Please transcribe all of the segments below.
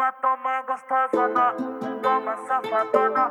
Toma, toma gostosona, toma safadona.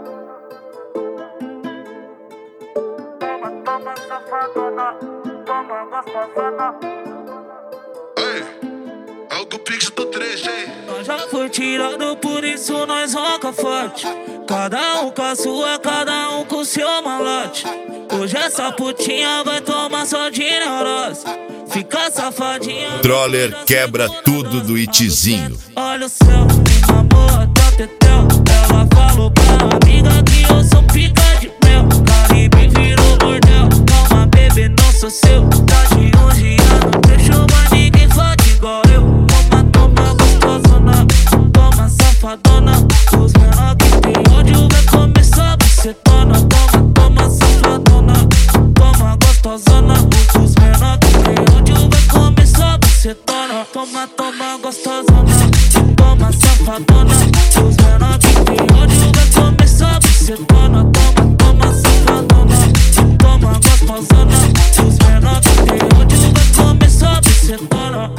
Toma, toma safadona, toma gostosona. Ei, é o do Pix do 3G. Nós já foi tirado, por isso nós roca forte. Cada um com a sua, cada um com o seu malote. Hoje essa putinha vai tomar só de neurose. Fica safadinha. Troller quebra tudo do Itizinho. Olha o céu, amor, tá tetel. Ela falou pra amiga que eu sou pica de mel. Caribe virou bordel. Calma, bebê, não sou seu. Tá de hoje, não deixou mais ninguém fode igual eu. Toma, toma gostosona, toma safadona. Os menor que tem ódio vai começar a bucetona. Toma, toma safadona, toma gostosona. Os menor que tem ódio vai começar a bucetona. Toma, toma gostosona, toma safadona. Os menor que tem ódio vai começar a bucetona. Toma, toma safadona, toma gostosona. Os menor que tem ódio vai começar a bucetona.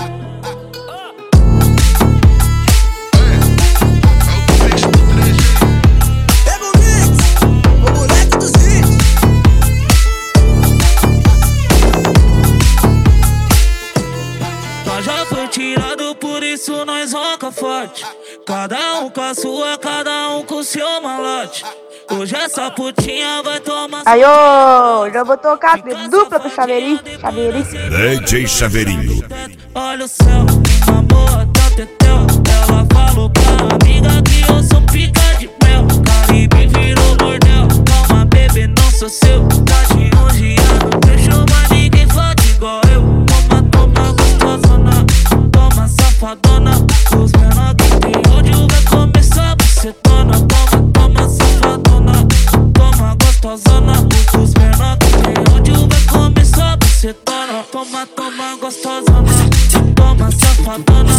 Já foi tirado, por isso nós roca forte. Cada um com a sua, cada um com o seu malote. Hoje essa putinha vai tomar. Aí, ô, já vou tocar dupla pro Chaveirinho. DJ Chaveirinho. Olha o céu, amor, tá tetel. Ela falou pra amiga que eu sou pica de mel. Caribe virou bordel. Calma, bebê, não sou seu. Tá de hoje, não deixou mais ninguém fode igual eu. Toma, toma gostosona, toma safadona. Os menor que tem ódio vai começar a bucetona. Toma, toma safadona, toma gostosona. Os menor que tem ódio vai começar a bucetona. Toma, toma gostosona, toma safadona.